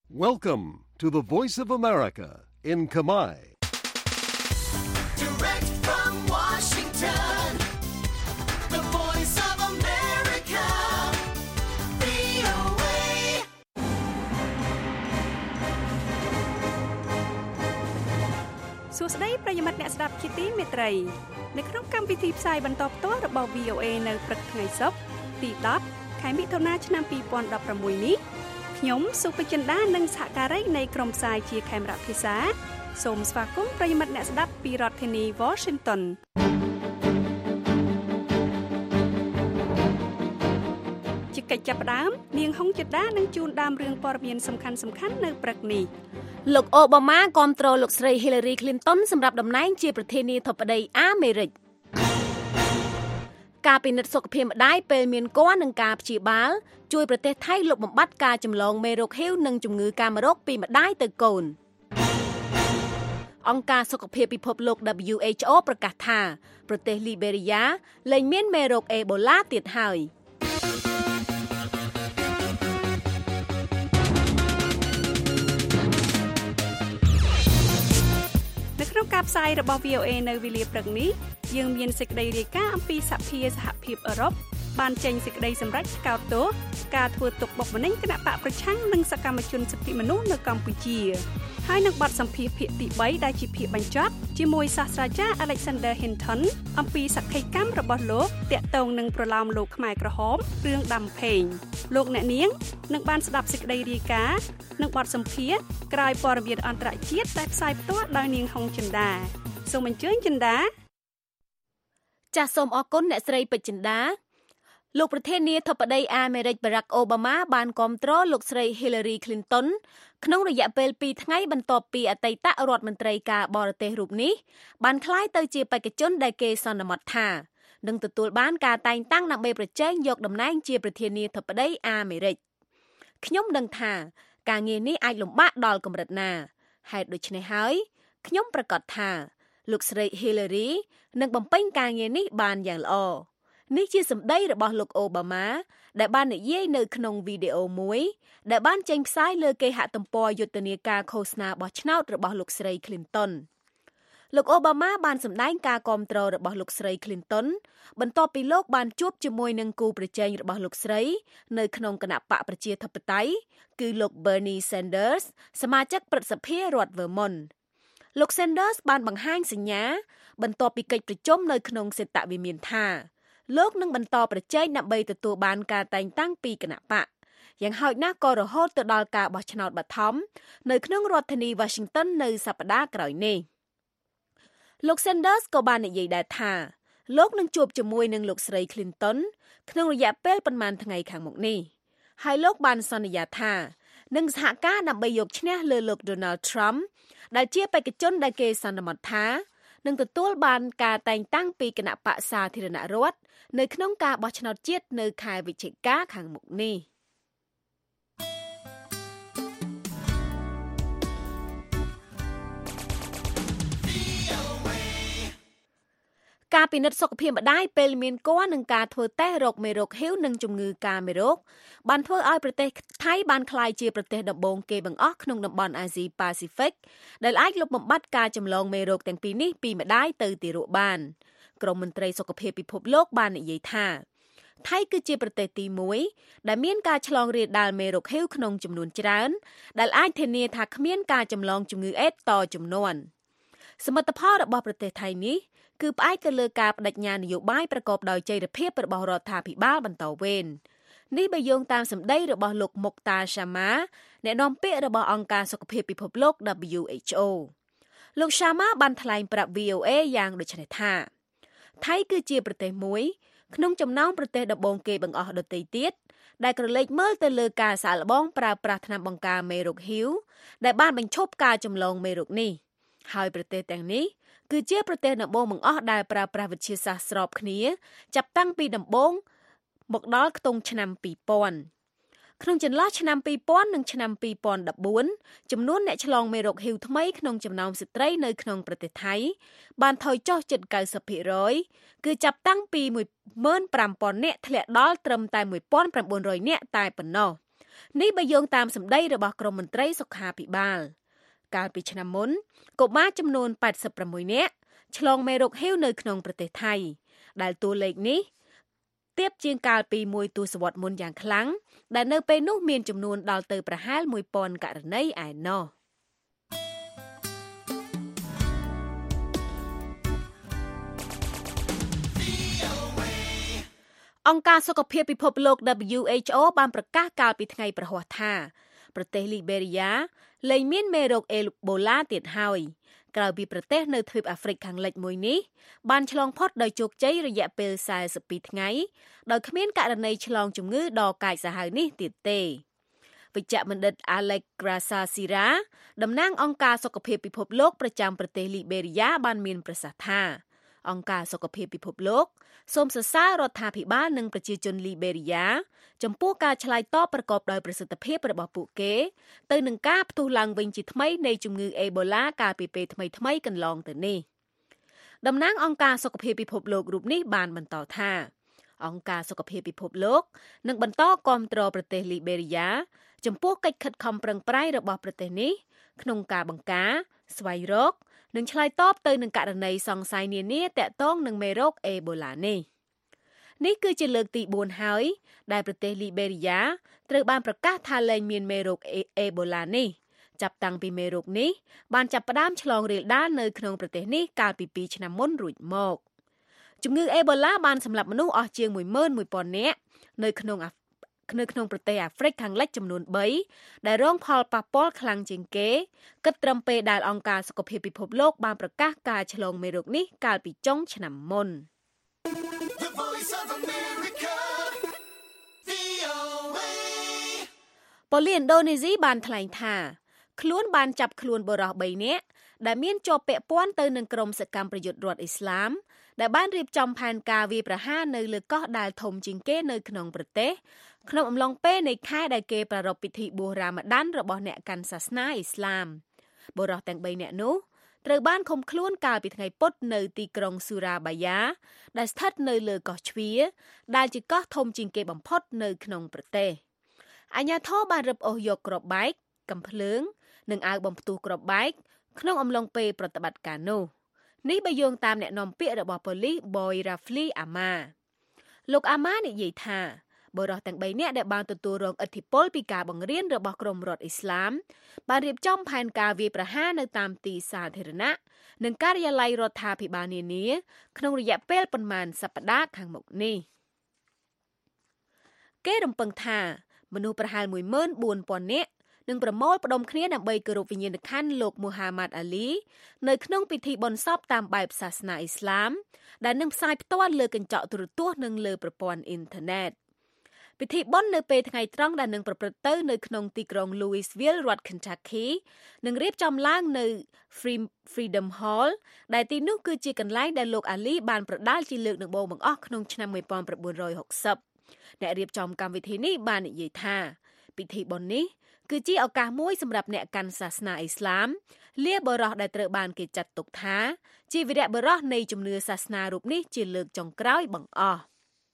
Welcome to the Voice of America in Khmer. Direct from Washington, the Voice of America, VOA. សួស្តីប្រិយមិត្តអ្នកស្ដាប់ជាទីមេត្រីនៅក្នុងកម្មវិធីផ្សាយបន្តផ្ទាល់របស់ VOA នៅព្រឹកថ្ងៃសុក្រទី10ខែមិថុនាឆ្នាំ2016នេះខ្ញុំសុភចិន្តានិងសហការីនៃក្រុមផ្សាយជាខេមរៈភាសាសូមស្វាគមន៍ប្រិយមិត្តអ្នកស្ដាប់ពីរដ្ឋធានី Washington ជាកិច្ចចាប់ផ្ដើមនាងហុងចិន្តានឹងជូនដើមរឿងព័ត៌មានសំខាន់ៗនៅព្រឹកនេះលោកអូបាម៉ាគាំទ្រលោកស្រី Hillary Clinton សម្រាប់តំណែងជាប្រធានាធិបតីអាមេរិកការពិនិត្យសុខភាពម្ដាយពេលមានគភ៌និងការព្យាបាលជួយប្រទេសថៃលុបបំបាត់ការចម្លងមេរោគ HIV និងជំងឺកាមរោគពីម្ដាយទៅកូនអង្គការសុខភាពពិភពលោក WHO ប្រកាសថាប្រទេសលីបេរីយ៉ាលែងមានមេរោគអេបូឡាទៀតហើយនៅក្នុងការផ្សាយរបស់ VOA នៅវេលាព្រឹកនេះយើងមានសេចក្តីរាយការណ៍អំពីសហភាពអឺរ៉ុបបានចេញសេចក្តីសម្រេចថ្កោលទោសការធ្វើទុកបុកម្នេញគណបកប្រឆាំងនិងសកម្មជនសិទ្ធិមនុស្សនៅកម្ពុជាហើយនឹងបទសម្ភាសន៍ភាគទី3ដែលជាភាគបញ្ចប់ជាមួយសាស្ត្រាចារ្យ Alexander Hinton អំពីសក្ខីកម្មរបស់លោកតាក់ទងនឹងប្រឡោមលោកខ្មែរក្រហមរឿងដាំផេងលោកអ្នកនាងនឹងបានស្ដាប់សេចក្តីរាយការណ៍និងបទសម្ភាសន៍ក្រោយព័ត៌មានអន្តរជាតិដែលផ្សាយផ្ទាល់ដោយនាងហុងចិន្តាសូមអញ្ជើញចិន្តាចាសសូមអរគុណអ្នកស្រីពេជ្រចិន្តាលោកប្រធានាធិបតីអាមេរិក Barack Obama បានគាំទ្រលោកស្រី Hillary Clinton ក្នុងរយៈពេល2ថ្ងៃបន្ទាប់ពីអតីតរដ្ឋមន្ត្រីការបរទេសរូបនេះបានក្លាយទៅជាបេក្ខជនដែលគេសន្មតថានឹងទទួលបានការតែងតាំងដើម្បីប្រជែងយកតំណែងជាប្រធានាធិបតីអាមេរិកខ្ញុំដឹងថាការងារនេះអាចលំបាកដល់កម្រិតណាហេតុដូច្នេះហើយខ្ញុំប្រកាសថាលោកស្រី Hillary នឹងបំពេញការងារនេះបានយ៉ាងល្អនេះជាសម្ដីរបស់លោកអូបាម៉ាដែលបាននិយាយនៅក្នុងវីដេអូមួយដែលបានចេញផ្សាយលើគេហទំព័រយុទ្ធនាការឃោសនាបោះឆ្នោតរបស់លោកស្រី Clinton លោកអូបាម៉ាបានសម្ដែងការគាំទ្ររបស់លោកស្រី Clinton បន្ទាប់ពីលោកបានជួបជាមួយនឹងគូប្រជែងរបស់លោកស្រីនៅក្នុងគណៈបកប្រជាធិបតេយ្យគឺលោក Bernie Sanders សមាជិកព្រឹទ្ធសភារដ្ឋ Vermont លោក Sanders បានបង្ហាញសញ្ញាបន្ទាប់ពីកិច្ចប្រជុំនៅក្នុងសេតវិមានថាលោកនឹងបន្តប្រជែងដើម្បីទទួលបានការតែងតាំងពីគណៈបកយ៉ាងហោចណាស់ក៏រហូតទៅដល់ការបោះឆ្នោតបឋមនៅក្នុងរដ្ឋធានី Washington នៅសប្តាហ៍ក្រោយនេះលោក Sanders ក៏បាននិយាយដែរថាលោកនឹងជួបជាមួយនឹងលោកស្រី Clinton ក្នុងរយៈពេលប្រមាណថ្ងៃខាងមុខនេះហើយលោកបានសន្យាថានឹងសហការដើម្បីយកឈ្នះលើលោក Donald Trump ដែលជាបេក្ខជនដែលគេសន្មតថានឹងទទួលបានការតែងតាំងពីគណៈបក្សសាធារណរដ្ឋនៅក្នុងការបោះឆ្នោតជាតិនៅខែវិច្ឆិកាខាងមុខនេះការពិនិត្យសុខភាពម្ដាយពេលមានគភ៌និងការធ្វើតេស្តរោគមេរោគ HIV និងជំងឺកាមេរោគបានធ្វើឲ្យប្រទេសថៃបានក្លាយជាប្រទេសដំបូងគេបង្អស់ក្នុងតំបន់អាស៊ីប៉ាស៊ីហ្វិកដែលអាចលុបបំបាត់ការចម្លងមេរោគទាំងពីរនេះពីម្ដាយទៅទារកបានក្រមមន្ត្រីសុខភាពពិភពលោកបាននិយាយថាថៃគឺជាប្រទេសទី1ដែលមានការឆ្លងរាលដាលមេរោគ HIV ក្នុងចំនួនច្រើនដែលអាចធានាថាគ្មានការចម្លងជំងឺអេដស៍តជំនាន់សមិទ្ធផលរបស់ប្រទេសថៃនេះគឺផ្អែកទៅលើការបដិញ្ញានយោបាយប្រកបដោយចីរភាពរបស់រដ្ឋាភិបាលបន្តវេននេះបើយោងតាមសម្ដីរបស់លោកមុកតាឆាម៉ាអ្នកនាំពាក្យរបស់អង្គការសុខភាពពិភពលោក WHO លោកឆាម៉ាបានថ្លែងប្រាប់ VOA យ៉ាងដូចនេះថាថៃគឺជាប្រទេសមួយក្នុងចំណោមប្រទេសដំបូងគេបង្អស់ដទៃទៀតដែលក្រឡេកមើលទៅលើការសាកល្បងប្រើប្រាស់ថ្នាំបង្ការមេរោគ HIV ដែលបានបញ្ឈប់ការចម្លងមេរោគនេះហើយប្រទេសទាំងនេះគឺជាប្រទេសដំបូងបង្អស់ដែលប្រើប្រាស់វិទ្យាសាស្ត្រស្របគ្នាចាប់តាំងពីដំបូងមកដល់ខ្ទង់ឆ្នាំ2000ក្នុងចន្លោះឆ្នាំ2000និងឆ្នាំ2014ចំនួនអ្នកឆ្លងមេរោគ HIV ថ្មីក្នុងចំណោមស្ត្រីនៅក្នុងប្រទេសថៃបានថយចុះជិត 90% គឺចាប់តាំងពី 15,000 នាក់ធ្លាក់ដល់ត្រឹមតែ 1,900 នាក់តែប៉ុណ្ណោះនេះបើយោងតាមសម្ដីរបស់ក្រមមន្ត្រីសុខាភិបាលកាលពីឆ្នាំមុនកុមារចំនួន86នាក់ឆ្លងមេរោគ HIV នៅក្នុងប្រទេសថៃដែលតួលេខនេះទាបជាងកាលពីមួយទសវត្សរ៍មុនយ៉ាងខ្លាំងដែលនៅពេលនោះមានចំនួនដល់ទៅប្រហែល 1000 ករណីឯណោះអង្គការសុខភាពពិភពលោក WHO បានប្រកាសកាលពីថ្ងៃព្រហស្បតិ៍ថាប្រទេសលីបេរីយ៉ាលែងមានមេរោគអេបូឡាទៀតហើយក្រៅពីប្រទេសនៅទ្វីបអាហ្វ្រិកខាងលិចមួយនេះបានឆ្លងផុតដោយជោគជ័យរយៈពេល42ថ្ងៃដោយគ្មានករណីឆ្លងជំងឺដ៏កាចសាហាវនេះទៀតទេវិជ្ជបណ្ឌិត Alex Grasa Sira តំណាងអង្គការសុខភាពពិភពលោកប្រចាំប្រទេសលីបេរីយ៉ាបានមានប្រសាសន៍ថាអង្គការសុខភាពពិភពលោកសូមសរសើររដ្ឋាភិបាលនិងប្រជាជនលីបេរីយ៉ាចំពោះការឆ្លើយតបប្រកបដោយប្រសិទ្ធភាពរបស់ពួកគេទៅនឹងការផ្ទុះឡើងវិញជាថ្មីនៃជំងឺអេបូឡាកាលពីពេលថ្មីៗកន្លងទៅនេះតំណាងអង្គការសុខភាពពិភពលោករូបនេះបានបន្តថាអង្គការសុខភាពពិភពលោកនឹងបន្តគាំទ្រប្រទេសលីបេរីយ៉ាចំពោះកិច្ចខិតខំប្រឹងប្រែងរបស់ប្រទេសនេះក្នុងការបង្ការស្វែងរកនិងឆ្លើយតបទៅនឹងករណីសង្ស័យនានាទាក់ទងនឹងមេរោគអេបូឡានេះគឺជាលើកទី4ហើយដែលប្រទេសលីបេរីយ៉ាត្រូវបានប្រកាសថាលែងមានមេរោគអេបូឡានេះចាប់តាំងពីមេរោគនេះបានចាប់ផ្ដើមឆ្លងរាលដាលនៅក្នុងប្រទេសនេះកាលពី2ឆ្នាំមុនរួចមកជំងឺអេបូឡាបានសម្លាប់មនុស្សអស់ជាង 11,000 នាក់នៅក្នុងប្រទេសអាហ្វ្រិកខាងលិចចំនួន3ដែលរងផលប៉ះពាល់ខ្លាំងជាងគេគិតត្រឹមពេលដែលអង្គការសុខភាពពិភពលោកបានប្រកាសការឆ្លងមេរោគនេះកាលពីចុងឆ្នាំមុនប៉ូលីសឥណ្ឌូនេស៊ីបានថ្លែងថាខ្លួនបានចាប់ខ្លួនបុរស3នាក់ដែលមានជាប់ពាក់ព័ន្ធទៅនឹងក្រុមសកម្មប្រយុទ្ធរដ្ឋអ៊ីស្លាមដែលបានរៀបចំផែនការវាយប្រហារនៅលើកោះដែលធំជាងគេនៅក្នុងប្រទេសក្នុងអំឡុងពេលនៃខែដែលគេប្រារព្ធពិធីបួសរ៉ាម៉ាឌានរបស់អ្នកកាន់សាសនាអ៊ីស្លាមបុរសទាំង3នាក់នោះត្រូវបានឃុំខ្លួនកាលពីថ្ងៃពុធនៅទីក្រុងស៊ូរ៉ាបាយ៉ាដែលស្ថិតនៅលើកោះជ្វាដែលជាកោះធំជាងគេបំផុតនៅក្នុងប្រទេសអាជ្ញាធរបានរឹបអូសយកគ្រាប់បែកកាំភ្លើងនិងអាវបំផ្ទុះគ្រាប់បែកក្នុងអំឡុងពេលប្រតិបត្តិការនោះនេះបើយោងតាមអ្នកនាំពាក្យរបស់ប៉ូលីស Boy Rafli Ama លោក Ama និយាយថាបុរសទាំង3នាក់ដែលបានទទួលរងឥទ្ធិពលពីការបង្រៀនរបស់ក្រុមរដ្ឋអ៊ីស្លាមបានរៀបចំផែនការវាយប្រហារនៅតាមទីសាធារណៈនិងការិយាល័យរដ្ឋាភិបាលនានាក្នុងរយៈពេលប៉ុន្មានសប្តាហ៍ខាងមុខនេះគេរំពឹងថាមនុស្សប្រហែល 14,000 នាក់នឹងប្រមូលផ្ដុំគ្នាដើម្បីគោរពវិញ្ញាណក្ខន្ធលោកមូហាម៉ាត់អាលីនៅក្នុងពិធីបុណ្យសពតាមបែបសាសនាអ៊ីស្លាមដែលនឹងផ្សាយផ្ទាល់លើកញ្ចក់ទូរទស្សន៍និងលើប្រព័ន្ធអ៊ីនធឺណិតពិធីបុណ្យនៅពេលថ្ងៃត្រង់ដែលនឹងប្រព្រឹត្តទៅនៅក្នុងទីក្រុង Louisville រដ្ឋ Kentucky នឹងរៀបចំឡើងនៅ Freedom Hall ដែលទីនោះគឺជាកន្លែងដែលលោកអាលីបានប្រដាល់ជាលើកដំបូងបង្អស់ក្នុងឆ្នាំ1960អ្នករៀបចំកម្មវិធីនេះបាននិយាយថាពិធីបុណ្យនេះគឺជាឱកាសមួយសម្រាប់អ្នកកាន់សាសនាអ៊ីស្លាមលាបរោះដែលត្រូវបានគេចាត់ទុកថាជាវីរៈបុរសនៃជំនឿសាសនារូបនេះជាលើកចុងក្រោយបង្អស់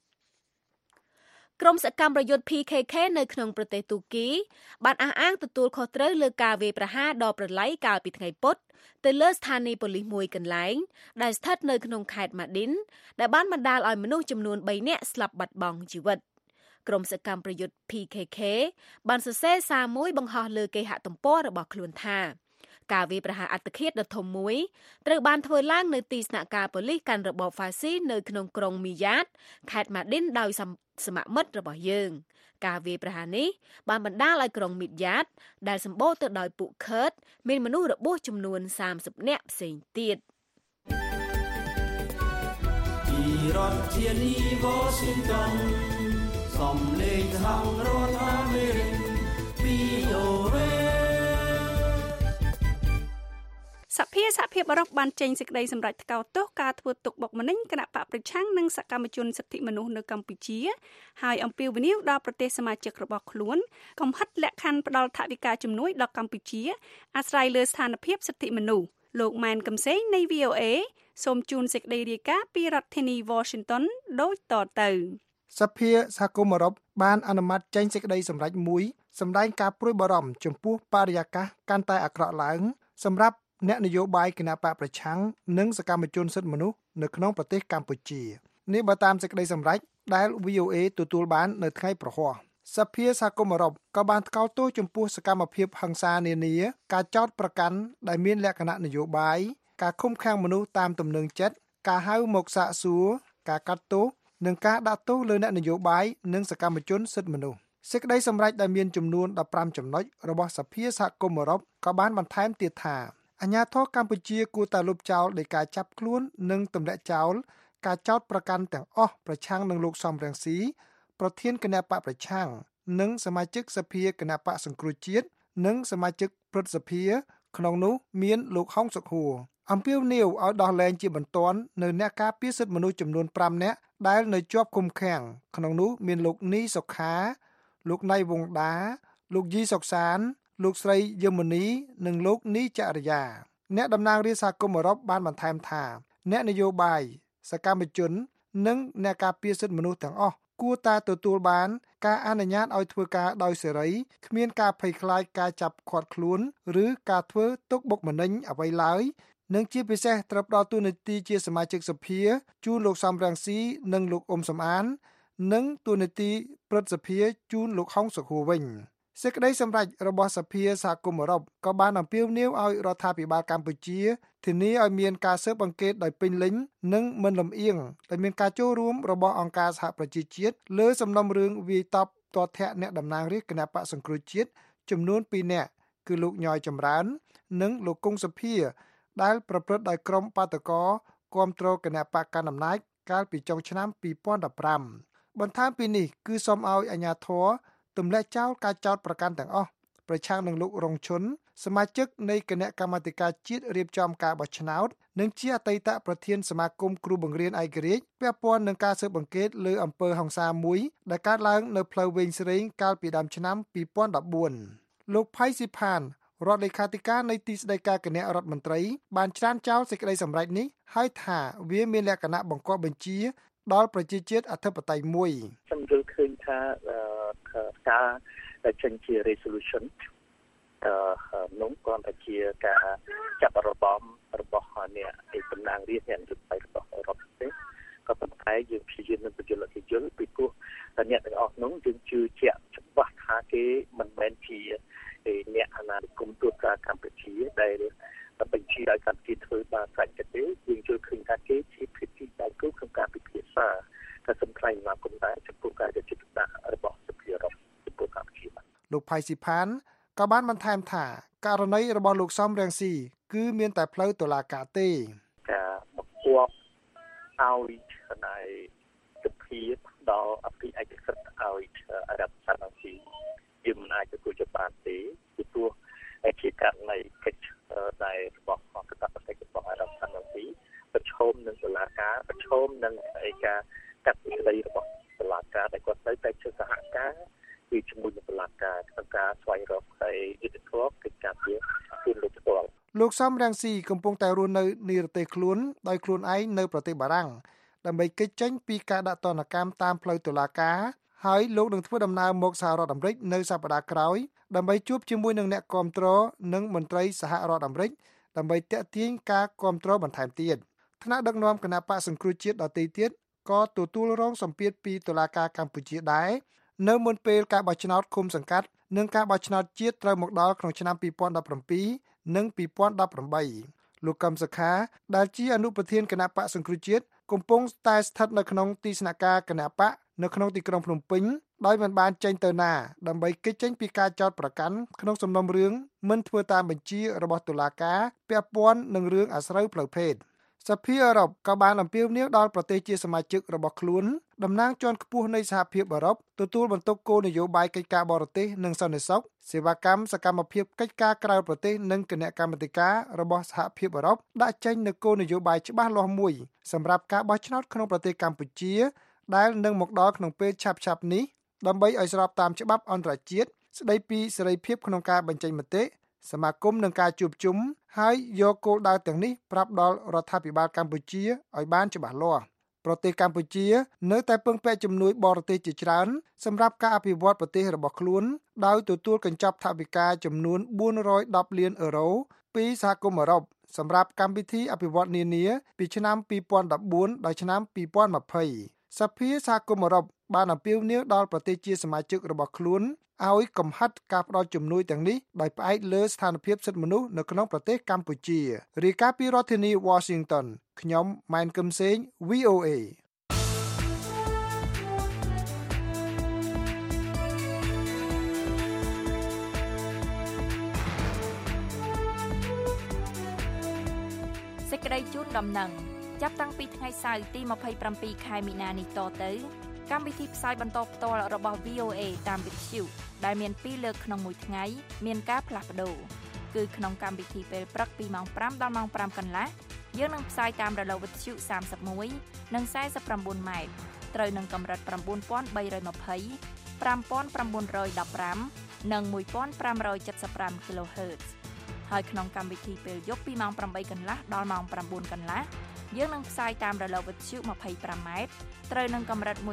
ក្រុមសកម្មប្រយុទ្ធ PKK នៅក្នុងប្រទេសទូគីបានអះអាងទទួលខុសត្រូវលើការវាយប្រហារដ៏ប្រឡ័យកាលពីថ្ងៃពុធទៅលើស្ថានីយ៍ប៉ូលីសមួយកន្លែងដែលស្ថិតនៅក្នុងខេត្តម៉ាឌីនដែលបានបណ្ដាលឲ្យមនុស្សចំនួន3នាក់ស្លាប់បាត់បង់ជីវិតក្រុមសកម្មប្រយុទ្ធ PKK បានសរសេរសារមួយបង្ហោះលើគេហទំព័ររបស់ខ្លួនថាការវាយប្រហារអត្តឃាតដ៏ធំមួយត្រូវបានធ្វើឡើងនៅទីស្នាក់ការប៉ូលីសកាន់របបហ្វាស៊ីនៅក្នុងក្រុងមីយ៉ាតខេត្តម៉ាឌីនដោយសមមិត្តរបស់យើងការវាយប្រហារនេះបានបណ្ដាលឲ្យក្រុងមីយ៉ាតដែលសម្បូរទៅដោយពួកខឺតមានមនុស្សរបួសចំនួន30នាក់ផ្សេងទៀតពីរដ្ឋធានី Washington សំឡេងសហរដ្ឋអាមេរិក VOA សហភាពអឺរ៉ុបបានចេញសេចក្តីសម្រេចថ្កោលទោសការធ្វើទុកបុកម្នេញគណៈបកប្រឆាំងនិងសកម្មជនសិទ្ធិមនុស្សនៅកម្ពុជាហើយអំពាវនាវដល់ប្រទេសសមាជិករបស់ខ្លួនកំហិតលក្ខខណ្ឌផ្ដល់ថវិកាជំនួយដល់កម្ពុជាអាស្រ័យលើស្ថានភាពសិទ្ធិមនុស្សលោកម៉ែនកំសែងនៃ VOA សូមជូនសេចក្តីរាយការណ៍ពីរដ្ឋធានី Washington ដូចតទៅសភាសហគមន៍អឺរ៉ុបបានអនុម័តចេញសេចក្តីសម្រេចមួយសម្ដែងការព្រួយបារម្ភចំពោះបរិយាកាសកាន់តែអាក្រក់ឡើងសម្រាប់អ្នកនយោបាយគណបកប្រឆាំងនិងសកម្មជនសិទ្ធិមនុស្សនៅក្នុងប្រទេសកម្ពុជានេះបើតាមសេចក្តីសម្រេចដែល VOA ទទួលបាននៅថ្ងៃប្រហ័សសភាសហគមន៍អឺរ៉ុបក៏បានថ្កោលទោសចំពោះសកម្មភាពហិង្សានានាការចោទប្រកាន់ដែលមានលក្ខណៈនយោបាយការឃុំឃាំងមនុស្សតាមទំនឹងចិត្តការហៅមកសាកសួរការកាត់ទោសនិងការដាក់ទោសលើអ្នកនយោបាយនិងសកម្មជនសិទ្ធិមនុស្សសេចក្តីសម្រេចដែលមានចំនួន15ចំណុចរបស់សភាសហគមន៍អឺរ៉ុបក៏បានបន្ថែមទៀតថាអាជ្ញាធរកម្ពុជាគួរតែលុបចោលដោយការចាប់ខ្លួននិងទម្លាក់ចោលការចោទប្រកាន់ទាំងអស់ប្រឆាំងនឹងលោកសំរងស៊ីប្រធានគណបកប្រឆាំងនិងសមាជិកសភាគណបកសង្គ្រោះជាតិនិងសមាជិកព្រឹទ្ធសភាក្នុងនោះមានលោកហុងសុខួរអំពាវនាវឲ្យដោះលែងជាបន្ទាន់នៅអ្នកការពារសិទ្ធិមនុស្សចំនួន5នាក់ដែលនៅជាប់ឃុំឃាំងក្នុងនោះមានលោកនីសុខាលោកណៃវង្សដាលោកយីសុកសានលោកស្រីយមនីនិងលោកនីចរិយាអ្នកតំណាងរាជសហគមន៍អឺរ៉ុបបានបន្ថែមថាអ្នកនយោបាយសកម្មជននិងអ្នកការពារសិទ្ធិមនុស្សទាំងអស់គួរតែទទួលបានការអនុញ្ញាតឲ្យធ្វើការដោយសេរីគ្មានការភ័យខ្លាចការចាប់ឃាត់ខ្លួនឬការធ្វើទុកបុកម្នេញអ្វីឡើយនិងជាពិសេសត្រូវផ្ដល់តួនាទីជាសមាជិកសភាជូនលោកសំរងស៊ីនិងលោកអ៊ុំសំអាននិងតួនាទីព្រឹទ្ធសភាជូនលោកហុងសុខួរវិញសេចក្តីសម្រេចរបស់សភាសហគមន៍អឺរ៉ុបក៏បានអំពាវនាវឲ្យរដ្ឋាភិបាលកម្ពុជាធានាឲ្យមានការស៊ើបអង្កេតដោយពេញលេញនិងមិនលំអៀងដែលមានការចូលរួមរបស់អង្គការសហប្រជាជាតិលើសំណុំរឿងវាយតប់ទាត់ធាក់អ្នកតំណាងរាស្ត្រគណបកសង្គ្រោះជាតិចំនួន2នាក់គឺលោកញយចម្រើននិងលោកគង់សុភាដែលប្រព្រឹត្តដោយក្រុមបាតកោគាំទ្រគណបកកណ្ដាលអំណាចកាលពីចុងឆ្នាំ2015បន្ថែមពីនេះគឺសូមឲ្យអាជ្ញាធរទម្លាក់ចោលការចោទប្រកាន់ទាំងអស់ប្រឆាំងនឹងលោករងឈុនសមាជិកនៃគណៈកម្មាធិការជាតិរៀបចំការបោះឆ្នោតនិងជាអតីតប្រធានសមាគមគ្រូបង្រៀនឯករាជ្យពាក់ព័ន្ធនឹងការស៊ើបអង្កេតលើអំពើហិង្សាមួយដែលកើតឡើងនៅផ្លូវវែងស្រេងកាលពីដើមឆ្នាំ2014លោកផៃស៊ីផានរដ្ឋលេខាធិការនៃទីស្តីការគណៈរដ្ឋមន្ត្រីបានច្រានចោលសេចក្តីសម្រេចនេះហើយថាវាមានលក្ខណៈបង្គាប់បញ្ជាដល់ប្រជាជាតិអធិបតេយ្យមួយខ្ញុំយល់ឃើញថាការដែលចេញជា resolution នោះក៏ជាការចាប់អារម្មណ៍របស់អ្នកតំណាងរាស្ត្រអ្នកនយោបាយរបស់អឺរ៉ុបទេក៏ប៉ុន្តែយើងព្យាយាមនឹងបញ្យល់ឲ្យយល់ពីព្រោះអ្នកទាំងអស់នោះយើងជឿជាក់ច្បាស់ថាគេមិនមែនជាអ្នកអាណានិគមទូតកម្ពុជាដែលបញ្ជាឲ្យកម្ពុជាធ្វើបានស្រេចទេយើងជឿឃើញថាគេជាភាគីដៃគូក្នុងការពិភាក្សាតែសំខាន់មកគុំដែរចំពោះការចិត្តដាក់របស់សភាអឺរ៉ុបចំពោះកម្ពុជាលោកផៃស៊ីផានក៏បានបន្ថែមថាករណីរបស់លោកសំរងស៊ីគឺមានតែផ្លូវតុលាការទេការបង្គាប់ឲ្យណៃសភាដល់អភិឯកសិទ្ធិឲ្យអារ៉ាប់សានស៊ីយើងមិនអាចទទួលយកបានទេពីព្រោះជាករណីកិច្ចដែលរបស់គណៈបករបស់អារ៉ាប់សានស៊ីប្រឈមនឹងតុលាការប្រឈមនឹងឯការកាត់វិលរបស់តុលាការដែលគាត់ទៅតែជាសហការពីជាមួយនឹងតុលាការក្នុងការស្វែងរកយុត្តិធម៌កិច្ចការជាលោកផ្ទាល់លោកសំរងស៊ីកំពុងតែរស់នៅនិរទេសខ្លួនដោយខ្លួនឯងនៅប្រទេសបារាំងដើម្បីគេចចេញពីការដាក់ទណ្ឌកម្មតាមផ្លូវតុលាការហើយលោកនឹងធ្វើដំណើរមកសហរដ្ឋអាមេរិកនៅសប្តាហ៍ក្រោយដើម្បីជួបជាមួយនឹងអ្នកគាំទ្រនិងមន្ត្រីសហរដ្ឋអាមេរិកដើម្បីទាក់ទាញការគាំទ្របន្ថែមទៀតថ្នាក់ដឹកនាំគណៈបកសង្គ្រោះជាតិដទៃទៀតក៏ទទួលរងសម្ពាធពីតុលាការកម្ពុជាដែរនៅមុនពេលការបោះឆ្នោតឃុំសង្កាត់និងការបោះឆ្នោតជាតិត្រូវមកដល់ក្នុងឆ្នាំ2017និង2018លោកកឹមសុខាដែលជាអនុប្រធានគណៈបកសង្គ្រោះជាតិកំពុងតែស្ថិតនៅក្នុងទីស្នាក់ការគណៈបកនៅក្នុងទីក្រុងភ្នំពេញដោយមិនបានចេញទៅណាដើម្បីគេចចេញពីការចោទប្រកាន់ក្នុងសំណុំរឿងមិនធ្វើតាមបញ្ជារបស់តុលាការពាក់ព័ន្ធនឹងរឿងអាស្រូវផ្លូវភេទសភាអឺរ៉ុបក៏បានអំពាវនាវដល់ប្រទេសជាសមាជិករបស់ខ្លួនតំណាងជាន់ខ្ពស់នៃសហភាពអឺរ៉ុបទទួលបន្ទុកគោលនយោបាយកិច្ចការបរទេសនិងសន្តិសុខសេវាកម្មសកម្មភាពកិច្ចការក្រៅប្រទេសនិងគណៈកម្មាធិការរបស់សហភាពអឺរ៉ុបដាក់ចេញនូវគោលនយោបាយច្បាស់លាស់មួយសម្រាប់ការបោះឆ្នោតក្នុងប្រទេសកម្ពុជាដែលនឹងមកដល់ក្នុងពេលឆាប់ៗនេះដើម្បីឲ្យស្របតាមច្បាប់អន្តរជាតិស្ដីពីសេរីភាពក្នុងការបញ្ចេញមតិសមាគមនឹងការជួបជុំហើយយកគោលដៅទាំងនេះប្រាប់ដល់រដ្ឋាភិបាលកម្ពុជាឲ្យបានច្បាស់លាស់ប្រទេសកម្ពុជានៅតែពឹងពាក់ជំនួយបរទេសជាច្រើនសម្រាប់ការអភិវឌ្ឍប្រទេសរបស់ខ្លួនដោយទទួលកញ្ចប់ថវិកាចំនួន410លានអឺរ៉ូពីសហគមន៍អឺរ៉ុបសម្រាប់កម្មវិធីអភិវឌ្ឍនានាពីឆ្នាំ2014ដល់ឆ្នាំ2020សភាសហគមន៍អឺរ៉ុបបានអំពាវនាវដល់ប្រទេសជាសមាជិករបស់ខ្លួនឲ្យកំហិតការផ្តល់ជំនួយទាំងនេះដោយផ្អែកលើស្ថានភាពសិទ្ធិមនុស្សនៅក្នុងប្រទេសកម្ពុជារាយការណ៍ពីរដ្ឋធានី Washington ខ្ញុំម៉ែនកឹមសេង VOA សេចក្តីជូនដំណឹងចាប់តាំងពីថ្ងៃសៅរ៍ទី27ខែមីនានេះតទៅកម្មវិធីផ្សាយបន្តផ្ទាល់របស់ VOA តាមវិទ្យុដែលមាន2លើកក្នុងមួយថ្ងៃមានការផ្លាស់ប្ដូរគឺក្នុងកម្មវិធីពេលព្រឹកពីម៉ោង5ដល់ម៉ោង5កន្លះយើងនឹងផ្សាយតាមរលកវិទ្យុ31និង49ម៉ែត្រត្រូវនឹងកម្រិត9320 5915និង1575 kHz ហើយក្នុងកម្មវិធីពេលយប់ពីម៉ោង8កន្លះដល់ម៉ោង9កន្លះយើងនឹងផ្សាយតាមរលកវិទ្យុ25ម៉ែត្រត្រូវនឹងកម្រិត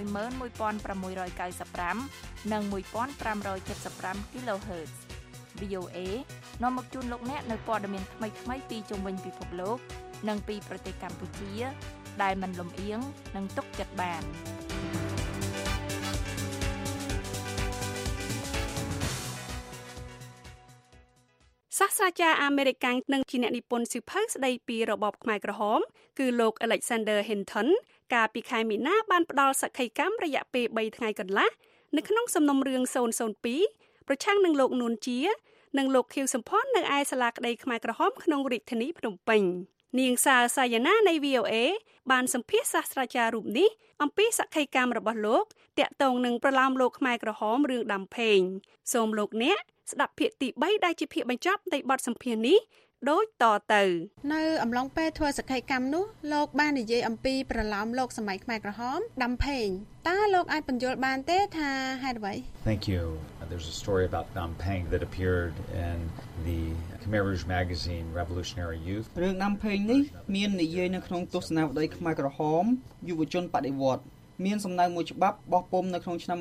11695និង1575 kHz VOA នាំមកជូនលោកអ្នកនៅព័ត៌មានថ្មីៗពីជុំវិញពិភពលោកនិងពីប្រទេសកម្ពុជាដែលមិនលំអៀងនិងទុកចិត្តបានសាស្ត្រាចារ្យអាមេរិកនិងជាអ្នកនិពន្ធសៀវភៅស្ដីពីរបបខ្មែរក្រហមគឺលោក Alexander Hinton កាលពីខែមីនាបានផ្ដល់សក្ខីកម្មរយៈពេល3ថ្ងៃកន្លះនៅក្នុងសំណុំរឿង002ប្រឆាំងនឹងលោកនួនជានិងលោកខៀវសំផននៅឯសាលាក្តីខ្មែរក្រហមក្នុងរាជធានីភ្នំពេញនាងសាសាយណានៃ VOA បានសម្ភាសសាស្ត្រាចារ្យរូបនេះអំពីសក្ខីកម្មរបស់លោកតាក់ទងនឹងប្រឡោមលោកខ្មែរក្រហមរឿងដាំផេងសូមលោកអ្នកស្ដាប់ភាគទី3ដែលជាភាគបញ្ចប់នៃបទសម្ភាសន៍នេះដូចតទៅនៅអំឡុងពេលធ្វើសក្ខីកម្មនោះលោកបាននិយាយអំពីប្រឡោមលោកសម័យខ្មែរក្រហមដាំផេងតើលោកអាចបញ្យល់បានទេថាហេតុអ្វី Thank you. There's a story about Dam Peng that appeared in the Khmer Rouge magazine Revolutionary Youth. រឿងដាំផេងនេះមាននិយាយនៅក្នុងទស្សនាវដ្តីខ្មែរក្រហមយុវជនបដិវត្តន៍មានសំណៅមួយច្បាប់បោះពុម្ពនៅក្នុងឆ្នាំ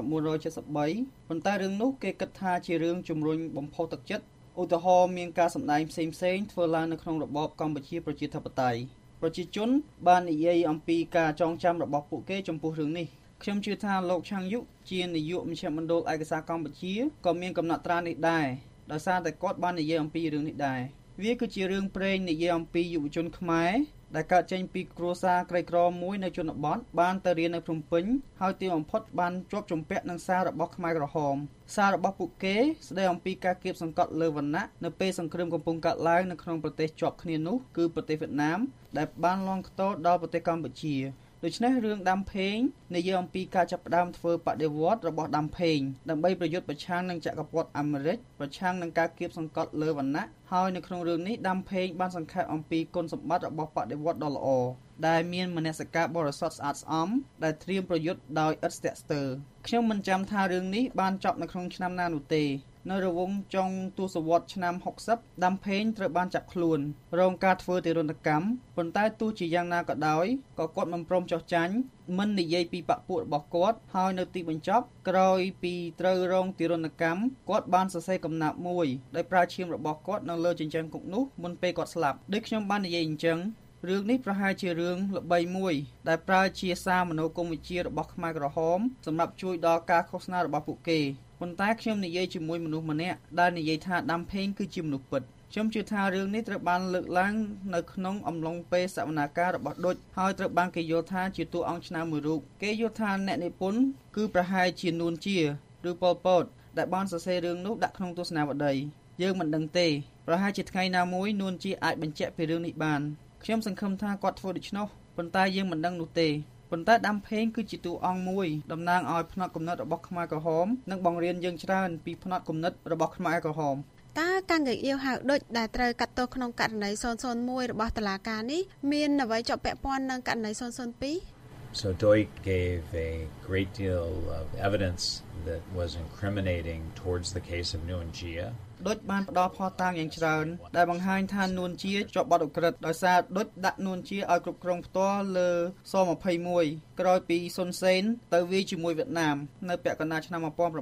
1973ប៉ុន្តែរឿងនោះគេគិតថាជារឿងជំរុញបំផុសទឹកចិត្តឧទាហរណ៍មានការសម្ដែងផ្សេងៗធ្វើឡើងនៅក្នុងរបបកម្ពុជាប្រជាធិបតេយ្យប្រជាជនបាននិយាយអំពីការចងចាំរបស់ពួកគេចំពោះរឿងនេះខ្ញុំជឿថាលោកឆាំងយុជានាយកមជ្ឈមណ្ឌលឯកសារកម្ពុជាក៏មានកំណត់ត្រានេះដែរដោយសារតែគាត់បាននិយាយអំពីរឿងនេះដែរវាគឺជារឿងព្រេងនិយាយអំពីយុវជនខ្មែរដែលកើតចេញពីគ្រួសារក្រីក្រមួយនៅជនបទបានទៅរៀននៅភ្នំពេញហើយទីបំផុតបានជាប់ជំពាក់នឹងសាររបស់ខ្មែរក្រហមសាររបស់ពួកគេស្ដីអំពីការគៀបសង្កត់លើវណ្ណៈនៅពេលសង្គ្រាមកំពុងកើតឡើងនៅក្នុងប្រទេសជាប់គ្នានោះគឺប្រទេសវៀតណាមដែលបានលង់ខ្ទោដល់ប្រទេសកម្ពុជាដូច្នេះរឿងដាំផេងនិយាយអំពីការចាប់ផ្ដើមធ្វើបដិវត្តន៍របស់ដាំផេងដើម្បីប្រយុទ្ធប្រឆាំងនឹងចក្រពត្តិអាមេរិកប្រឆាំងនឹងការគៀបសង្កត់លើវណ្ណៈហើយនៅក្នុងរឿងនេះដាំផេងបានសង្ខេបអំពីគុណសម្បត្តិរបស់បដិវត្តន៍ដ៏ល្អដែលមានមនសិការបរិសុទ្ធស្អាតស្អំដែលត្រៀមប្រយុទ្ធដោយឥតស្ទាក់ស្ទើរខ្ញុំមិនចាំថារឿងនេះបានចប់នៅក្នុងឆ្នាំណានោះទេនៅរង្វង់ចុងទសវត្សរ៍ឆ្នាំ60ដាំផេងត្រូវបានចាប់ខ្លួនរងការធ្វើទារុណកម្មប៉ុន្តែទោះជាយ៉ាងណាក៏ដោយក៏គាត់មិនព្រមចុះចាញ់មិននិយាយពីបព្វពួករបស់គាត់ហើយនៅទីបញ្ចប់ក្រោយពីត្រូវរងទារុណកម្មគាត់បានសរសេរកំណាព្យមួយដោយប្រើឈាមរបស់គាត់នៅលើជញ្ជាំងគុកនោះមុនពេលគាត់ស្លាប់ដូចខ្ញុំបាននិយាយអញ្ចឹងរឿងនេះប្រហែលជារឿងល្បីមួយដែលប្រើជាសារមនោគមវិជ្ជារបស់ខ្មែរក្រហមសម្រាប់ជួយដល់ការឃោសនារបស់ពួកគេប៉ុន្តែខ្ញុំនិយាយជាមួយមនុស្សម្នាក់ដែលនិយាយថាដាំផេងគឺជាមនុស្សពិតខ្ញុំជឿថារឿងនេះត្រូវបានលើកឡើងនៅក្នុងអំឡុងពេលសវនាការរបស់ឌុចហើយត្រូវបានគេយល់ថាជាតួអង្គឆ្នើមមួយរូបគេយល់ថាអ្នកនិពន្ធគឺប្រហែលជានួនជាឬប៉ុលពតដែលបានសរសេររឿងនោះដាក់ក្នុងទស្សនាវដ្តីយើងមិនដឹងទេប្រហែលជាថ្ងៃណាមួយនួនជាអាចបញ្ជាក់ពីរឿងនេះបានខ្ញុំសង្ឃឹមថាគាត់ធ្វើដូច្នោះប៉ុន្តែយើងមិនដឹងនោះទេប៉ុន្តែដាំផេងគឺជាតួអង្គមួយតំណាងឲ្យផ្នត់គំនិតរបស់ខ្មែរក្រហមនិងបង្រៀនយើងច្រើនពីផ្នត់គំនិតរបស់ខ្មែរក្រហមតើកាន់កាយាវហៅដូចដែលត្រូវកាត់ទោសក្នុងករណី001របស់តុលាការនេះមានអ្វីជាប់ពាក់ព័ន្ធនឹងករណី002 So Duch gave a great deal of evidence that was incriminating towards the case of Nguyen Gia. ឌុចបានផ្ដល់ភស្តុតាងយ៉ាងច្រើនដែលបង្ហាញថានួនជាជាប់បទឧក្រិដ្ឋដោយសារឌុចដាក់នួនជាឲ្យគ្រប់គ្រងផ្ទាល់លើស21ក្រោយពីស៊ុនសេនទៅវាយជាមួយវៀតណាមនៅពាក់កណ្ដាលឆ្នាំ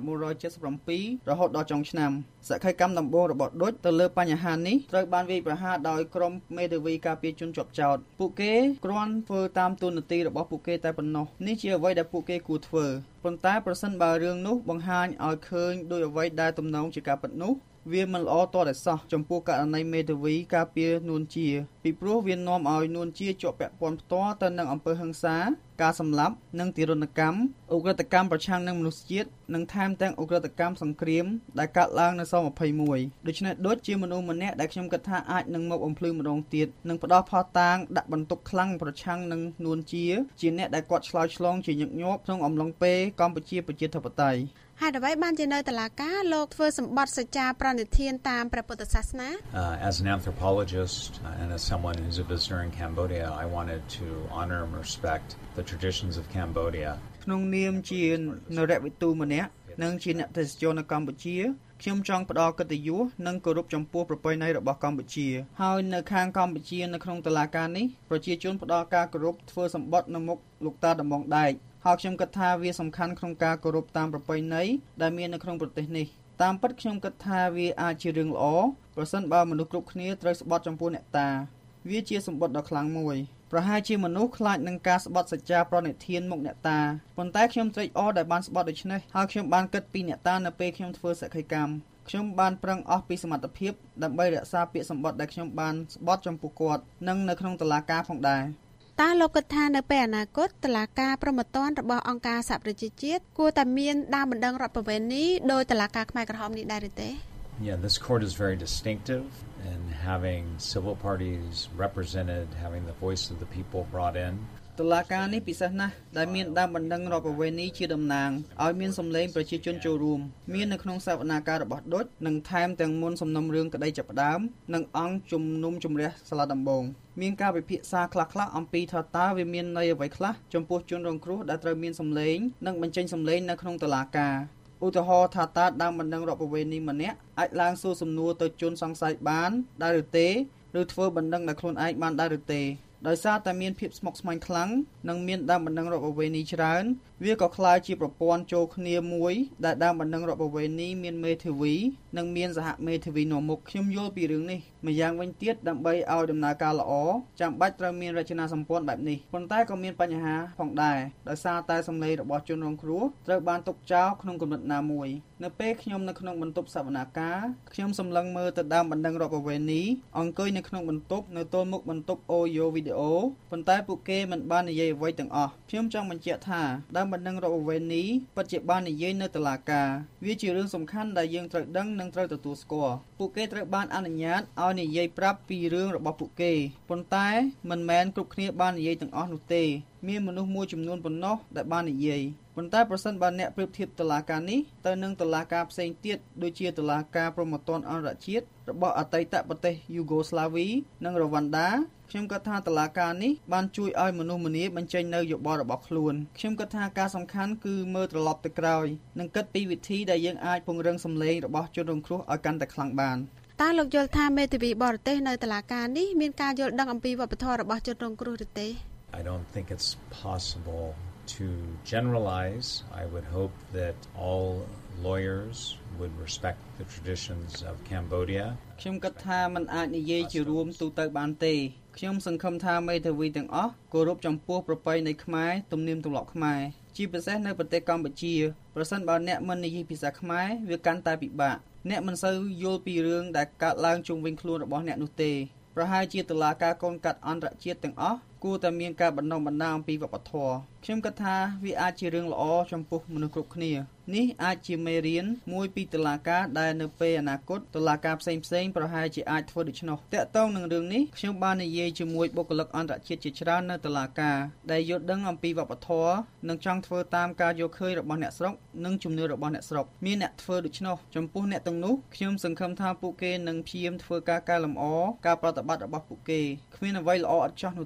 1977រហូតដល់ចុងឆ្នាំសក្ខីកម្មដំបូងរបស់ឌុចទៅលើបញ្ហានេះត្រូវបានវាយប្រហារដោយក្រុមមេធាវីការពារជនជាប់ចោទពួកគេគ្រាន់ធ្វើតាមទូនាទីរបស់ពួកគេតែប៉ុណ្ណោះនេះជាអ្វីដែលពួកគេគួរធ្វើប៉ុន្តែប្រសិនបើរឿងនោះបង្ហាញឲ្យឃើញដោយអ្វីដែលទំនងជាការពិតនោះវាមិនល្អទាល់តែសោះចំពោះករណីមេធាវីការពារនួនជាពីព្រោះវានាំឲ្យនួនជាជាប់ពាក់ព័ន្ធផ្ទាល់ទៅនឹងអំពើហិង្សាការសម្លាប់និងទារុណកម្មឧក្រិដ្ឋកម្មប្រឆាំងនឹងមនុស្សជាតិនិងថែមទាំងឧក្រិដ្ឋកម្មសង្គ្រាមដែលកើតឡើងនៅស21ដូច្នេះដូចជាមនុស្សម្នាក់ដែលខ្ញុំគិតថាអាចនឹងមកបំភ្លឺម្ដងទៀតនិងផ្ដោតផតតាងដាក់បន្ទុកខ្លាំងប្រឆាំងនឹងនួនជាអ្នកដែលគាត់ឆ្លើយឆ្លងជាញឹកញាប់ក្នុងអំឡុងពេលកម្ពុជាប្រជាធិបតេយ្យហេតុអ្វីបានជានៅតុលាការលោកធ្វើសម្បត្តិសច្ចាប្រណិធានតាមព្រះពុទ្ធសាសនា As an anthropologist and as someone who's a visitor in Cambodia, I wanted to honor and respect the traditions of Cambodia. ក្នុងនាមជានរវិទូម្នាក់និងជាអ្នកទេសចរនៅកម្ពុជាខ្ញុំចង់ផ្ដល់កិត្តិយសនិងគោរពចំពោះប្រពៃណីរបស់កម្ពុជាហើយនៅខាងកម្ពុជានៅក្នុងតុលាការនេះប្រជាជនផ្ដល់ការគោរពធ្វើសម្បត្តិនៅមុខលោកតាដំបងដែកហើយខ្ញុំគិតថាវាសំខាន់ក្នុងការគោរពតាមប្រពៃណីដែលមាននៅក្នុងប្រទេសនេះតាមពិតខ្ញុំគិតថាវាអាចជារឿងល្អប្រសិនបើមនុស្សគ្រប់គ្នាត្រូវស្បត់ចំពោះអ្នកតាវាជាសម្បត្តិដ៏ខ្លាំងមួយប្រហែលជាមនុស្សខ្លាចនឹងការស្បត់សច្ចាប្រណិធានមុខអ្នកតាប៉ុន្តែខ្ញុំត្រេកអរដែលបានស្បត់ដូច្នេះហើយខ្ញុំបានគិតពីអ្នកតានៅពេលខ្ញុំធ្វើសក្ខីកម្មខ្ញុំបានប្រឹងអស់ពីសមត្ថភាពដើម្បីរក្សាពាក្យសម្បត្តិដែលខ្ញុំបានស្បត់ចំពោះគាត់និងនៅក្នុងតុលាការផងដែរតើលោកគិតថានៅពេលអនាគតតុលាការព្រហ្មទណ្ឌរបស់អង្គការសហប្រជាជាតិគួរតែមានដើមបណ្ដឹងរដ្ឋប្រវេណីដោយតុលាការខ្មែរក្រហមនេះដែរឬទេ Yeah, this court is very distinctive in having civil parties represented, having the voice of the people brought in. តុលាការនេះពិសេសណាស់ដែលមានដើមបណ្ដឹងរដ្ឋប្រវេណីជាតំណាងឲ្យមានសម្លេងប្រជាជនចូលរួមមាននៅក្នុងសវនាការរបស់ឌុចនិងថែមទាំងមុនសំណុំរឿងក្តីចាប់ផ្ដើមនិងអង្គជំនុំជម្រះសាលាដំបងមានការពិភាក្សាខ្លះៗអំពីថាតើវាមានន័យអ្វីខ្លះចំពោះជនរងគ្រោះដែលត្រូវមានសម្លេងនិងបញ្ចេញសម្លេងនៅក្នុងតុលាការឧទាហរណ៍ថាតើដើមបណ្ដឹងរដ្ឋប្រវេណីម្នាក់អាចឡើងសួរសំណួរទៅជនសង្ស័យបានដែរឬទេឬធ្វើបណ្ដឹងដោយខ្លួនឯងបានដែរឬទេដោយសារតែមានភាពស្មុគស្មាញខ្លាំងនិងមានដើមបណ្ដឹងរដ្ឋប្រវេណីច្រើនវាក៏ក្លាយជាប្រព័ន្ធចូលគ្នាមួយដែលដើមបណ្ដឹងរដ្ឋប្រវេណីមានមេធាវីនិងមានសហមេធាវីនាំមុខខ្ញុំយល់ពីរឿងនេះម្យ៉ាងវិញទៀតដើម្បីឲ្យដំណើរការល្អចាំបាច់ត្រូវមានរចនាសម្ព័ន្ធបែបនេះប៉ុន្តែក៏មានបញ្ហាផងដែរដោយសារតែសម្លេងរបស់ជនរងគ្រោះត្រូវបានទុកចោលក្នុងកម្រិតណាមួយនៅពេលខ្ញុំនៅក្នុងបន្ទប់សវនាការខ្ញុំសម្លឹងមើលទៅដើមបណ្ដឹងរដ្ឋប្រវេណីអង្គុយនៅក្នុងបន្ទប់នៅទល់មុខបន្ទប់អូយ៉ូវីដេអូប៉ុន្តែពួកគេមិនបាននិយាយអ្វីទាំងអស់ខ្ញុំចង់បញ្ជាក់ថាដើមបណ្ដឹងរដ្ឋប្រវេណីពិតជាបាននិយាយនៅតុលាការវាជារឿងសំខាន់ដែលយើងត្រូវដឹងនិងត្រូវទទួលស្គាល់ពួកគេត្រូវបានអនុញ្ញាតឲ្យនិយាយប្រាប់ពីរឿងរបស់ពួកគេប៉ុន្តែមិនមែនគ្រប់គ្នាបាននិយាយទាំងអស់នោះទេមានមនុស្សមួយចំនួនប៉ុណ្ណោះដែលបាននិយាយប៉ុន្តែប្រសិនបើអ្នកប្រៀបធៀបតុលាការនេះទៅនឹងតុលាការផ្សេងទៀតដូចជាតុលាការព្រហ្មទណ្ឌអន្តរជាតិរបស់អតីតប្រទេសយូហ្គោស្លាវីនិងរ៉ូវ៉ាន់ដាខ្ញុំគិតថាតុលាការនេះបានជួយឲ្យមនុស្សម្នាបញ្ចេញនៅយោបល់របស់ខ្លួនខ្ញុំគិតថាការសំខាន់គឺមើលត្រឡប់ទៅក្រោយនិងគិតពីវិធីដែលយើងអាចពង្រឹងសម្លេងរបស់ជនរងគ្រោះឲ្យកាន់តែខ្លាំងបានតើលោកយល់ថាមេធាវីបរទេសនៅតុលាការនេះមានការយល់ដឹងអំពីវប្បធម៌របស់ជនរងគ្រោះឬទេ I don't think it's possible to generalize. I would hope that all lawyers would respect the traditions of Cambodia. ខ្ញុំគិតថាมันអាចនិយាយជារួមទូទៅបានទេខ្ញុំសង្ឃឹមថាមេធាវីទាំងអស់គោរពចំពោះប្រពៃណីខ្មែរទំនៀមទម្លាប់ខ្មែរជាពិសេសនៅប្រទេសកម្ពុជាប្រសិនបើអ្នកមិននិយាយភាសាខ្មែរវាកាន់តែពិបាកអ្នកមិនសូវយល់ពីរឿងដែលកើតឡើងជុំវិញខ្លួនរបស់អ្នកនោះទេប្រហែលជាតុលាការកូនកាត់អន្តរជាតិទាំងអស់គួរតែមានការបណ្ដុះបណ្ដាលអំពីវប្បធម៌ខ្ញុំគិតថាវាអាចជារឿងល្អចំពោះមនុស្សគ្រប់គ្នានេះអាចជាមេរៀនមួយពីតុលាការដែលនៅពេលអនាគតតុលាការផ្សេងៗប្រហែលជាអាចធ្វើដូច្នោះតាក់ទងនឹងរឿងនេះខ្ញុំបាននិយាយជាមួយបុគ្គលិកអន្តរជាតិជាច្រើននៅតុលាការដែលយល់ដឹងអំពីវប្បធម៌និងចង់ធ្វើតាមការយល់ឃើញរបស់អ្នកស្រុកនិងជំនឿរបស់អ្នកស្រុកមានអ្នកធ្វើដូច្នោះចំពោះអ្នកទាំងនោះខ្ញុំសង្ឃឹមថាពួកគេនឹងព្យាយាមធ្វើការកែលម្អការប្រតិបត្តិរបស់ពួកគេគ្មានអ្វីល្អឥតខ្ចោះនោះទេ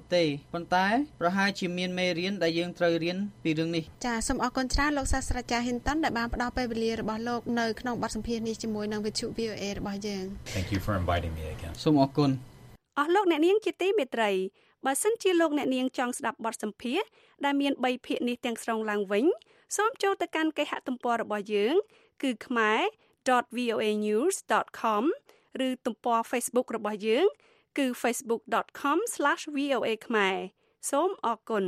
ប៉ុន្តែប្រហែលជាមានមេរៀនដែលយើងត្រូវរៀនពីរឿងនេះចាសូមអរគុណច្រើនលោកសាស្ត្រាចារ្យ Hinton ដែលបានផ្ដល់ពេលវេលារបស់លោកនៅក្នុងបទសម្ភាសន៍នេះជាមួយនឹងវិទ្យុ VOA របស់យើង Thank you for inviting me again. សូមអរគុណអស់លោកអ្នកនាងជាទីមេត្រីបើសិនជាលោកអ្នកនាងចង់ស្ដាប់បទសម្ភាសន៍ដែលមាន3ភាគនេះទាំងស្រុងឡើងវិញសូមចូលទៅកាន់គេហទំព័ររបស់យើងគឺ khmer.voanews.com ឬទំព័រ Facebook របស់យើងគឺ facebook.com/voa ខ្មែរសូមអរគុណ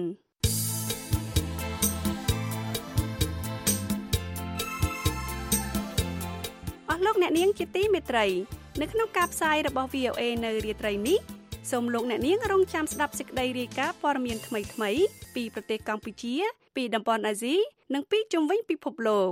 អស់លោកអ្នកនាងជាទីមេត្រីនៅក្នុងការផ្សាយរបស់ VOA នៅរាត្រីនេះសូមលោកអ្នកនាងរងចាំស្ដាប់សេចក្តីរាយការណ៍ព័ត៌មានថ្មីៗពីប្រទេសកម្ពុជាពីតំបន់អាស៊ីនិងពីជុំវិញពិភពលោក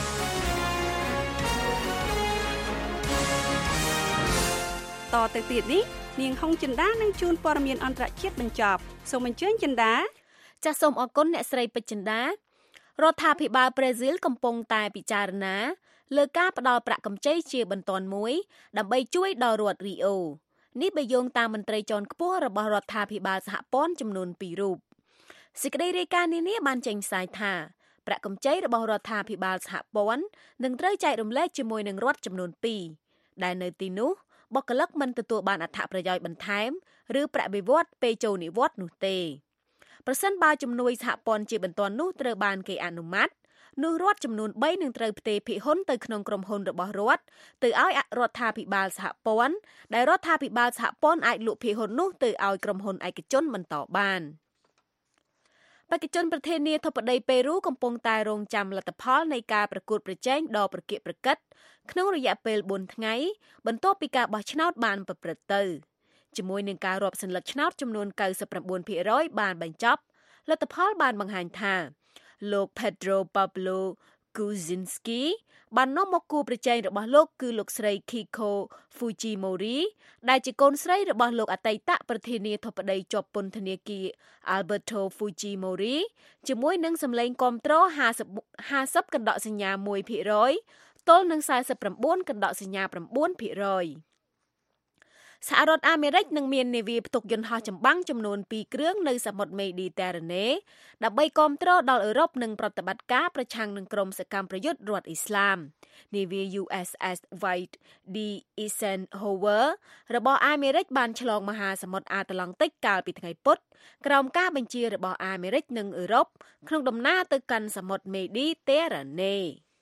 តទៅទៀតនេះនាងហុងចិន្តានឹងជួនព័ត៌មានអន្តរជាតិបញ្ចប់សូមអញ្ជើញចិន្តាចាសសូមអរគុណអ្នកស្រីពេជ្រចិន្តារដ្ឋាភិបាលប្រេស៊ីលកំពុងតែពិចារណាលើការផ្តល់ប្រាក់កម្ចីជាបន្ទាន់មួយដើម្បីជួយដល់រដ្ឋរីអូនេះបើយោងតាមមន្ត្រីជាន់ខ្ពស់របស់រដ្ឋាភិបាលសហព័ន្ធចំនួន2រូបសេចក្តីរាយការណ៍នេះបានចេញផ្សាយថាប្រាក់កម្ចីរបស់រដ្ឋាភិបាលសហព័ន្ធនឹងត្រូវចែករំលែកជាមួយនឹងរដ្ឋចំនួន2ដែលនៅទីនោះបុគ្គលិកមិនទទួលបានអត្ថប្រយោជន៍បន្ថែមឬប្រាក់បៀវត្សពេលចូលនិវត្តន៍នោះទេប្រសិនបើជំនួយសហព័ន្ធជាបន្ទាន់នោះត្រូវបានគេអនុម័តនោះរដ្ឋចំនួន3នឹងត្រូវផ្ទេរភាគហ៊ុនទៅក្នុងក្រុមហ៊ុនរបស់រដ្ឋទៅឲ្យរដ្ឋាភិបាលសហព័ន្ធដែលរដ្ឋាភិបាលសហព័ន្ធអាចលក់ភាគហ៊ុននោះទៅឲ្យក្រុមហ៊ុនឯកជនបន្តបានបេក្ខជនប្រធានាធិបតីប៉េរូកំពុងតែរងចាំលទ្ធផលនៃការប្រកួតប្រជែងដ៏ប្រកៀកប្រកិតក្នុងរយៈពេល4ថ្ងៃបន្ទាប់ពីការបោះឆ្នោតបានប្រព្រឹត្តទៅជាមួយនឹងការរាប់សន្លឹកឆ្នោតចំនួន 99% បានបញ្ចប់លទ្ធផលបានបង្ហាញថាលោក Pedro Pablo Kuczynski បាននាំមកគូប្រជែងរបស់លោកគឺលោកស្រី Keiko Fujimori ដែលជាកូនស្រីរបស់លោកអតីតប្រធានាធិបតីជាប់ពន្ធនាគារ Alberto Fujimori ជាមួយនឹងសម្លេងគាំទ្រ 50 កណ្ដកសញ្ញា 1% ទល់នឹង 49 កណ្ដកសញ្ញា 9%សហរដ្ឋអាមេរិកនឹងមាននាវាផ្ទុកយន្តហោះចម្បាំងចំនួន2គ្រឿងនៅសមុទ្រមេឌីទែរ៉ាណេដើម្បីគាំទ្រដល់អឺរ៉ុបនិងប្រតិបត្តិការប្រឆាំងនឹងក្រុមសកម្មប្រយុទ្ធរដ្ឋអ៊ីស្លាមនាវា USS Dwight D. Eisenhower របស់អាមេរិកបានឆ្លងមហាសមុទ្រអាត្លង់តិកកាលពីថ្ងៃពុធក្រោមការបញ្ជារបស់អាមេរិកនិងអឺរ៉ុបក្នុងដំណើរទៅកាន់សមុទ្រមេឌីទែរ៉ាណេ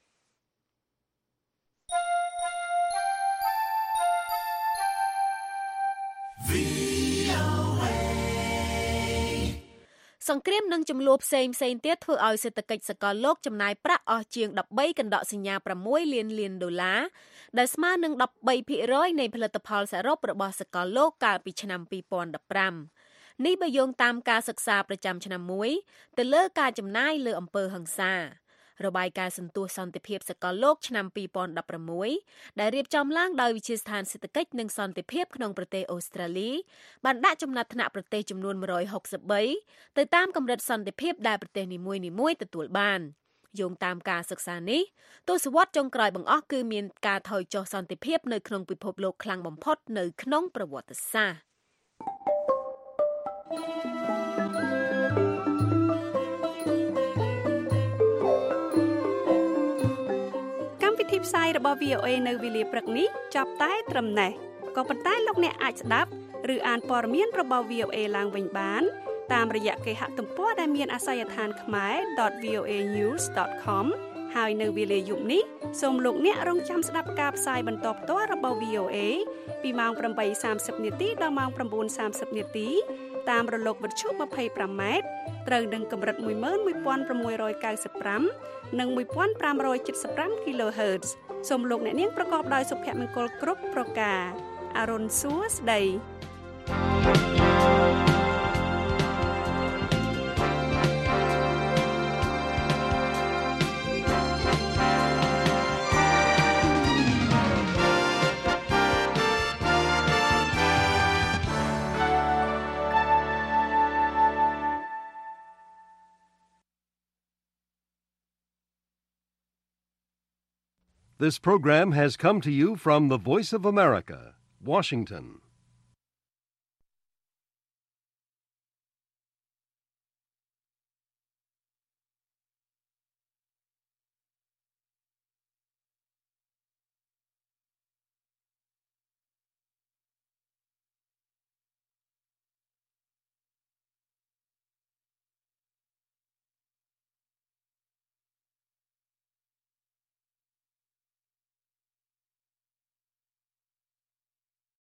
សង្គ្រាមនិងចំនួនផ្សេងទៀតធ្វើឲ្យសេដ្ឋកិច្ចសកលលោកចំណាយប្រាក់អស់ជាង13កណ្ដកសញ្ញា6លានដុល្លារដែលស្មើនឹង 13% នៃផលិតផលសរុបរបស់សកលលោកកាលពីឆ្នាំ2015នេះបើយោងតាមការសិក្សាប្រចាំឆ្នាំមួយទៅលើការចំណាយលើអំពើហិង្សារបាយការណ៍សន្ទុះសន្តិភាពសកលលោកឆ្នាំ2016ដែលរៀបចំឡើងដោយវិទ្យាស្ថានសេដ្ឋកិច្ចនិងសន្តិភាពក្នុងប្រទេសអូស្ត្រាលីបានដាក់ចំណាត់ថ្នាក់ប្រទេសចំនួន163ទៅតាមកម្រិតសន្តិភាពដែលប្រទេសនីមួយៗទទួលបានយោងតាមការសិក្សានេះទសវត្សរ៍ចុងក្រោយបង្អស់គឺមានការថយចុះសន្តិភាពនៅក្នុងពិភពលោកខ្លាំងបំផុតនៅក្នុងប្រវត្តិសាស្ត្រទីផ្សាយរបស់ VOA នៅវេលាព្រឹកនេះចាប់តែត្រឹមណេះក៏ប៉ុន្តែលោកអ្នកអាចស្ដាប់ឬអានព័ត៌មានរបស់ VOA ឡើងវិញបានតាមរយៈគេហទំព័រដែលមានអាសយដ្ឋាន khmer.voanews.com ហើយនៅវេលាយប់នេះសូមលោកអ្នករងចាំស្ដាប់ការផ្សាយបន្តផ្ទាល់របស់ VOA ពីម៉ោង 8:30 នាទីដល់ម៉ោង 9:30 នាទីតាមរលកវិទ្យុ 25 ម៉ែត្រត្រូវនឹងកម្រិត 11695 និង 1575 kHz សូមលោកអ្នកនាងប្រកបដោយសុភមង្គលគ្រប់ប្រការអរុនសួស្ដី This program has come to you from the Voice of America, Washington.